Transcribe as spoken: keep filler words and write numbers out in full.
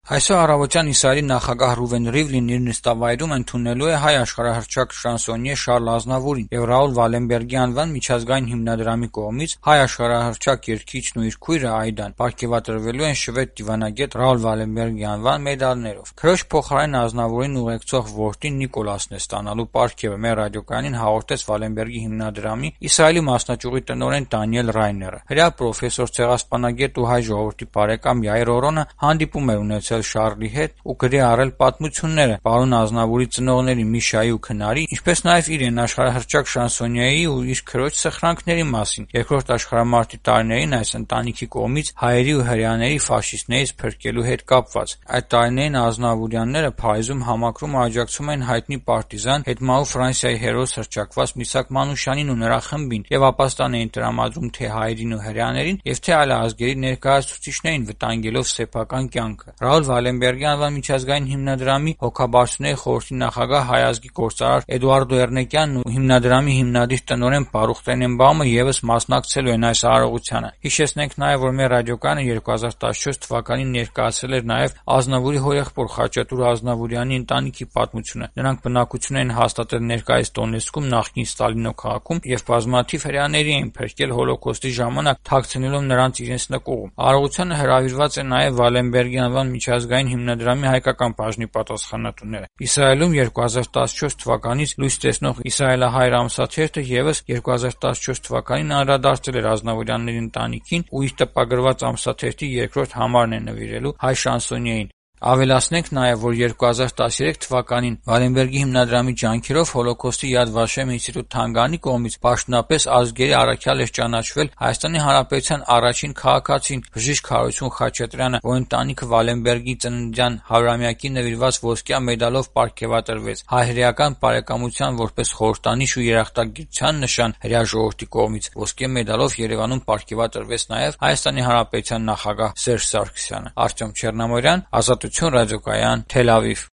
Այսօր առավոտյան Իսրայելի նախագահ Ռուվեն Ռիվլինն իր նստավայրում ընդունելու է հայ աշխարհահռչակ շանսոնյե Շարլ Ազնավուրին և Ռաուլ Վալենբերգի անվան միջազգային հիմնադրամի կողմից հայ աշխարհահռչակ երգիչն ու իր քույրը Այդան պարգևատրվելու են շվեդ դիվանագետ Ռաուլ Վալենբերգի անվան մեդալներով։ Քրոջ փոխարեն Ազնավուրին ուղեկցող որդին Նիկոլասն է ստանալու պարգևը, մեր ռադիոկայանին հաղորդեց Վալենբերգի հիմնադրամի Իսրայելի մասնաճյուղի տնօրեն Դանիել Ռայները։ Հրեա պրոֆեսոր, ցեղասպանագետ ու հայ ժողովրդի բարեկամ Յայր Օրոնը հանդիպում է ունեցել Շարլի հետ ու գրի առել պատմությունները պարոն Ազնավուրի ծնողների Միշայի ու Քնարի, ինչպես նաև իրեն աշխարհահռչակ շանսոնյեի ու իր քրոջ սխրանքների մասին երկրորդ աշխարհամարտի տարիներին այս ընտանիքի կողմից հայերի ու հրեաների ֆաշիստներից փրկելու հետ կապված։ Այդ տարիներին Ազնավուրյանները Փարիզում համակրում ու աջակցում էին հայտնի պարտիզան հետմահու Ֆրանսիայի հերոս հռչակված Միսակ Մանուշյանին ու նրա խմբին և ապաստան էին տրամադրում թե հայերին ու հրեաներին և թե այլ ազգերի ներկայացուցիչներին, վտանգելով սեփական կյանքը։ Ռաուլ Վալենբերգի անվան միջազգային հիմնադրամի հոգաբարձուների խորհրդի նախագահ հայ ազգի գործարար Էդուարդո Էռնեկյանն ու հիմնադրամի հիմնադիր տնօրեն Բարուխ Տենենբաումը ևս մասնակցելու են այս արարողությանը։ Հիշեցնենք նաև, որ մեր ռադիոկայանը երկու հազար տասնչորս թվականին ներկայացրել էր նաև Ազնավուրի հորեղբոր Խաչատուր Ազնավուրյանի ընտանիքի պատմությունը։ Նրանք բնակություն էին հաստատել ներկայիս Դոնեցկում, նախկին Ստալինո քաղաքում և բազմաթիվ հրեաների էին փրկել հոլոկոստի ժամանակ, թաքցնելով նրանց իրենց նկուղում։ Արարողությանը հրավիրված են նաև Վալենբերգի անվան միջազգային հիմնադրամի հայկական բաժնի պատասխանատուները։ Իսրայելում երկու հազար տասնչորս թվականից լույս տեսնող Իսրայելահայր ամսաթերթը ևս երկու հազար տասնչորս թվականին անդրադարձել էր Ազնավուրյանների ընտանիքին ու իր տպագրված ամսաթերթի երկրորդ համարն է նվիրելու հայ շանսոնյեին։ Ավելացնենք նաև, որ երկու հազար տասներեք թվականին Վալենբերգի հիմնադրամի ջանքերով Հոլոկոստի Յադ Վաշեմ ինստիտուտ Թանգարանի կողմից պաշտոնապես ազգերի առաքյալ էր ճանաչվել Հայաստանի Հանրապետության առաջին քաղաքացին Բժիշկ Հարություն Խաչատրյանը, որ ընտանիքը Վալենբերգի ծննդյան հարյուրամյակին նվիրված ոսկյա մեդալով պարգևատրվեց հայ-հրեական բարեկամության որպես խորհրդանիշ ու երախտագիտության նշան հրեա ժողովրդի կողմից։ Ոսկե մեդալով Երևանում պարգևատրվեց նաև Հայաստանի Հանրապետության նախագահ Սերժ Սարգսյանը։ Արտյոմ Չեռնամորյան, Ազատություն ռադիոկայան, Թել Ավիվ։